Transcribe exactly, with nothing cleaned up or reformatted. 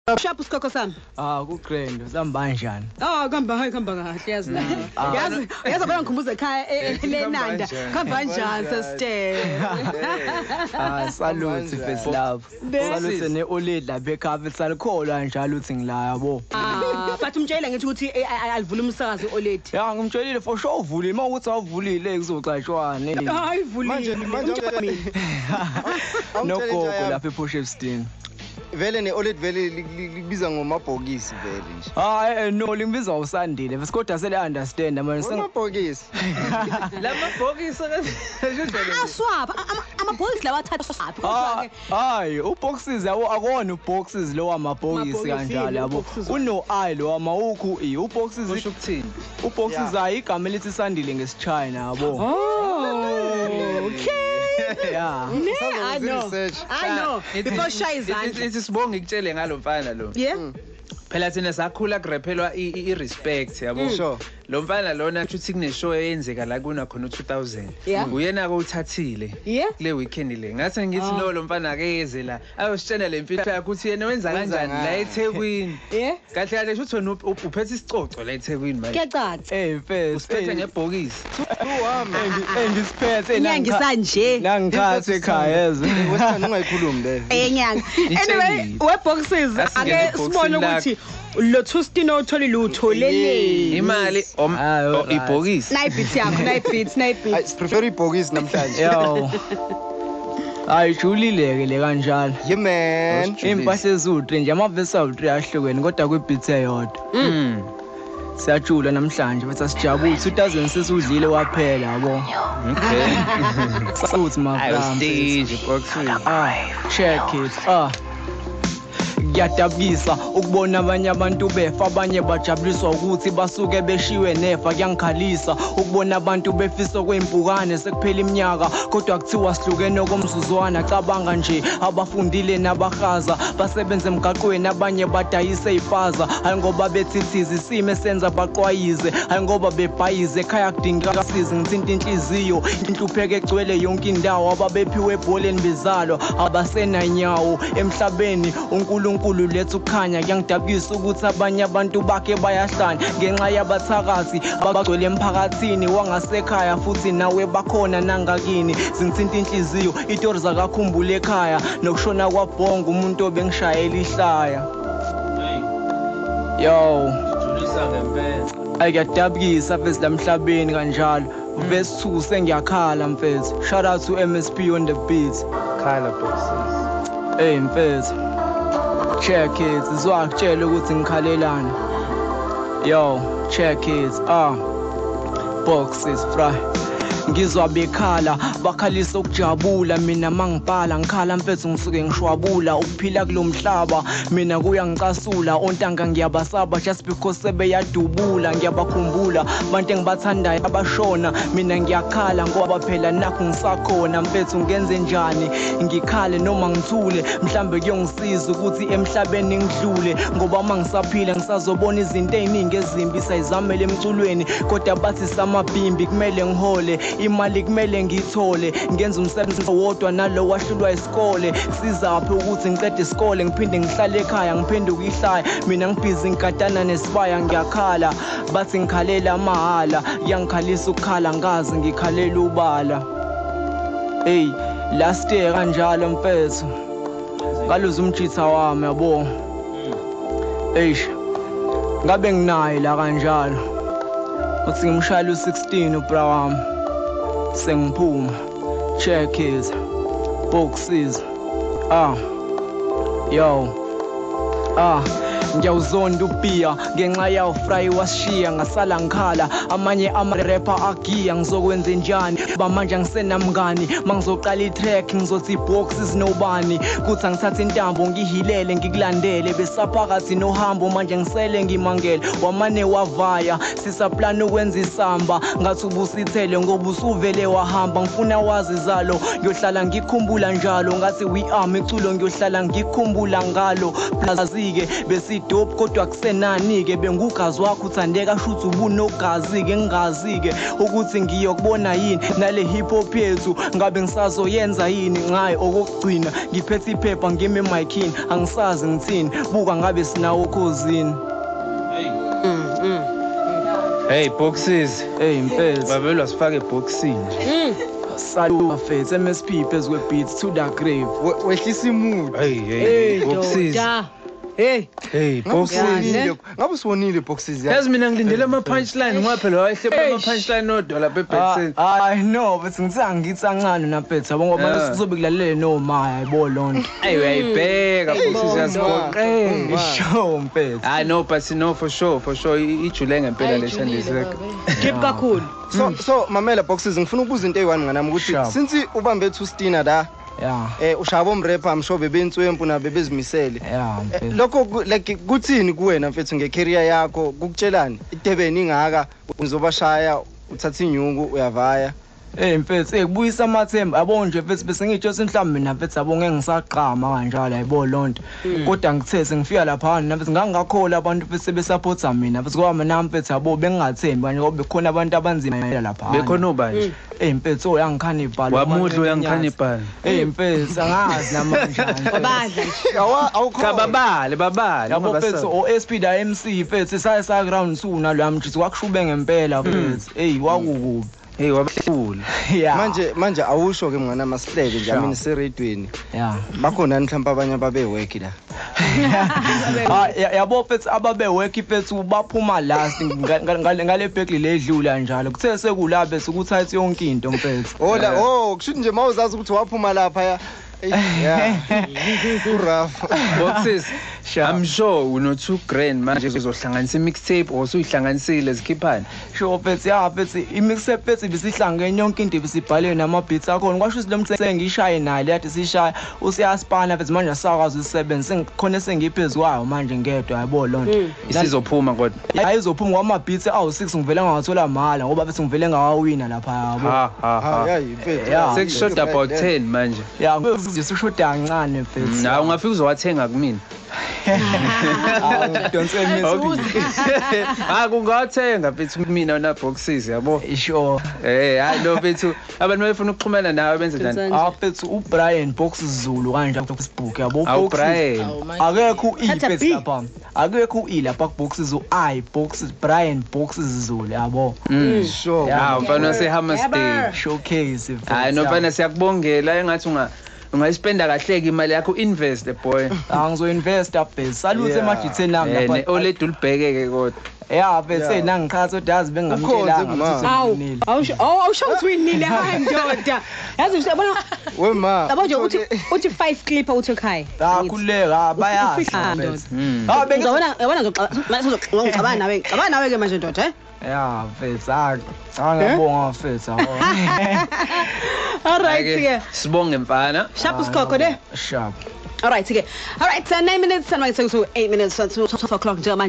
Shaphu sikhokho sami. Ah ku grand usamba kanjani? Ah khamba hayi khamba kahle yazi la. Yazi yazi bona ngikhumbuza ekhaya eNanda. Khamba kanjani sister? Ah saluthi best love. Saluthi ne Olid lapha ekhaya salikholwa njalo uthi ngila yabo. Ah but umtshela ngithi ukuthi alivula umsakazo Olid. Ya ngimtshelile for sure uvulile mawukuthi awuvulile kuzoxashwane. Hayi ivulile. Manje nogogo lapha ePortshepstone. Vele ne Olid vele libiza ngomabhokisi vele nje. Hayi no limbiza usandile bese kodwa sele understand manje ngomabhokisi. Lamabhokisi aswapha amabhokisi lawa athatha swapha. Hayi uboxes yabo akona uboxes lo wamabhokisi kanjalo yabo. Uno I lo wamawukhu i uboxes usho ukuthini? Uboxes ayi igama elithi sandile ngesichina yabo. Oh okay. Yeah. I know. I know. Before shy izandla. Ithi sibonge ngikutshele ngalo mfana lo. Yeah. Phela thina sakhula kurephelwa i respect yabo. Sure. Lo mfana lona uthi kune show eyenzeka la kuna khona two thousand. Uyena ko uthathile. Kule weekend le. Ngathi ngithi no lo mfana akeze la. Ayositshela lempilo yakhe ukuthi yena wenza kanjani la eThekwini. Yeah. Kahle kahle uthi wena uphethe isicoco la eThekwini manje. Kuyacaca. Eh mfethu. Usiphethe ngebhokisi. Uhamba engisiphethe nyanga nje. Nangikhathi ekhaya yezwe. Wesithanda ungayikhulumi le. Enyanga. Anyway, we boxes ake sibone ukuthi lo two stino uthole lutho lele. Imali ibhokisi. Nayibit yakho, nayibit, nayibit. I prefer ibhokisi namhlanje. Yo. Hayi julileke le kanjalo. Yeah man. Impahla ezutri nje amavesi awutri ahlukene kodwa kwibit eyodwa. Mm. Siyajula namhlanje bese sijabula two thousand sesudlile waphela yabo. Okay. Suthi mafana. Stage boxes. Ah, check it. Ah. Kuyadabisa ukubona abanye abantu befa abanye bajabuliswa ukuthi basuke beshiwe nefa kuyangikhalisa ukubona abantu befisa kwempukane sekuphela iminyaka kodwa kuthiwa sihlukene komzuzwana cabanga nje abafundile nabahaza basebenza emgaqweni abanye badayise ifaza hayi ngoba bethithiza isimo senza baqwayize hayi ngoba bebhayize ekhaya kudingeka sizi ngithinta inhliziyo inhlupheke egcwele yonke indawo ababephiwe ebholeni bezalo abasenanyawo emhlabeni uNkulunkulu Nkulu lethu khanya kuyangidabukisa ukuthi abanye abantu bakhe bayahlanya ngenxa yabathakazi abagcwele emphakathini wangasekhaya futhi nawe bakhona nangakini zingithinta inhliziyo itori zakakhumbula ekhaya nokushona kwabhonga umuntu obengishayela ihlaya yo julisa ngempela ayakudabukisa pheze lamhlabeni kanjalo verse two sengiyakhala mfethu shout out to M S P on the beat khala boxes hey mfethu check it izwakutshela ukuthi ngikhalelana yo check it ah boxes fry ngizwa bekhala bakhalisa ukujabula mina mangibhala ngikhala mfethu ngisuke ngishwabula ukuphila kulomhlaba mina kuyangicasula ontanga ngiyabasaba just because sebeyadubula ngiyabakhumbula abantu engibathandayo abashona mina ngiyakhala ngoba phela nakho ngisakhona mfethu ngenze njani ngikhale noma ngithule mhlambe kuyongisiza ukuthi emhlabeni ngidlule ngoba mangisaphila ngisazobona izinto eziningi ezimbi sayizamela emculweni kodwa bathi samabhimbi kumele ngihole imali kumele ngithole ngenza umsebenzi wodwa nalo wahlulwa isikole sizaphi ukuthi ngiqede isikole ngiphinde ngihlale ekhaya ngiphenduka ihlaya mina ngibhizi ngikatana nesibaya ngiyakhala bathi ngikhalela amahala yangikhalisa ukukhala ngazi ngikhalela ubala hey last year kanjalo mfethu ngaluza umjitha wami yabo eish ngabe nginayo la kanjalo uthi ngimshayela u sixteen ubra wami sengiphuma check it boxes ah yo ah ngiyawuzonda ubia ngenxa yawo fry washiya ngasala ngikhala amanye ama rapper agiya ngizokwenza njani bamanje ngisenamngani mangizoqala itrack ngizothi iboxes nobani kuthi angithatha intambo ngihilele ngikulandele besaphakathi nohambo manje ngisele ngimangele wamane wavaya sisaplan ukwenza isamba ngathi ubusithele ngoba usuvele wahamba ngifuna wazi zalo ngiyohlala ngikhumbula njalo ngathi we are iculo ngiyohlala ngikhumbula ngalo plazike besi dope kodwa kusenani-ke bengugazi wakho uthandeka shuthi ubunogazi-ke ngingazi-ke ukuthi ngiyokubona yini nale hip hop yethu ngabe ngisazoyenza yini ngayi okokugcina ngiphethe iphepha ngime emayikhini angisazi ngithini buka ngabe sinawo khosini. Hey Boxes. Hey mfethu. Babelwa sifake eboxini. Salut mfethu M S P phezu kwe-beats to the grave. Wehlisa imood. Hey hey Boxes. Hey. Hey Boxes. Ngabe usibonile Boxes yazi? Yazi mina ngilindele ama punchline ngoba phela wayehle ama punchline nodwa lapha eBackson. I know but ngithi angithi ancane naphethu yabo ngoba manje sizobe kulalele noma yabo lonto. Hey uyayibheka Boxes yazigoqe. Show mfethu. I know but no for sure for sure ijule ngempela le shandiseke. Keep kakhulu. So so mamela Boxes ngifuna ukubuza into eyi-one nganami ukuthi since ubambe two stina la yeah eh ushaba omrapper I'm sure bebenswempu na bebezimisele yeah mfethu lokho like kuthini kuwena mfethu ngecareer yakho kukutshelani iDurban ingaka uzobashaya uthatha inyuku uyavaya. Eh mfethu ekubuyisa amathemba yabo nje mfethu bese ngitsho mhlawumbe na mfethu yabo ngeke ngisaqhama kanjalo yabo lonto kodwa ngithe sengifika lapha na mfethu ngangakhola abantu bese besupporta mina mfethu ngoba mina mfethu yabo bengingathembi kanje ngoba bekhona abantu abanzima lapha bekhona ubanje eh mfethu uyangikhanibhala wamudlo uyangikhanibhala eh mfethu angazi namanje wabadla nje awukho babale babale yabo mfethu o S P da M C mfethu saye sa ground two nalo mfethu kwakushube ngempela mfethu hey wakukubi. Hey wabakhulu. Yeah. Manje manje awusho ke mngana masihleke nje amini seradweni. Yeah. Bakhona mhlawumbe abanye ababe work la. Ah yabo mfethu ababe work mfethu baphuma last ngale bhekli ledlula njalo. Kuthe sekula bese ukuthatha yonke into mfethu. Oh la oh kushuthi nje mawuzazi ukuthi waphuma lapha ya. Yeah. Rough. Boxes. I'm sure uno two grand manje uzohlanganisa mixtape or usuyihlanganisile zikhiphani. Sure mfethu yeah mfethu imixtape mfethu bisihlangene yonke into bisibhalwe nama beats akhona kwasho ukuthi lo mxele ngishaye naye yathi sishaya usiyaspana mfethu manje asakwazi usebenza sengikhona sengiphezulu kwayo manje ngedwa yabo lonto isizophuma kodwa ayizophuma kwama beats awu six ngivele ngathola mahala ngoba bese ngivele ngawawina lapha yabo ha ha ha yeah sekushot about ten manje yeah nje sishoda kancane mfethu na ungafika uzowathenga kumina. Don't say me. Ah kungathenga mfethu mina na Boxes yabo. Sure. Eh hayi lo mfethu abantu bayifuna ukuxhumana nawe benze njani? Ah mfethu uBrian Boxes Zulu kanje ku Facebook yabo Boxes. Brian. Akekho u E mfethu lapha. Akekho u E lapha ku Boxes u I Boxes Brian Boxes Zulu yabo. Sure. Yeah mfana seHammersdale showcase mfethu. Hayi no mfana siyakubongela engathi unga ungayispenda kahleke imali yakho invest boy. Angizo invest abhesi. Salute emajitheni nami lapha. Ne oledwa ulibhekeke kodwa. Yeah bese nangikhathi odazi bengamtshelanga ukuthi awusho awusho ukuthi winile hayi ndoda. Yazi usibona wema. Yabo nje uthi uthi five clip uthi ekhaya. Akhuleka bayazi. Ah bengizobona yabona ngizocabana nawe. Cabana nawe ke manje ndoda eh? Yeah mfethu angabonga mfethu. All right ke. Sibonge mfana. Sharp usikhokho ne? Sharp. All right ke. All right, so nine minutes and like so eight minutes so twelve o'clock nje manje.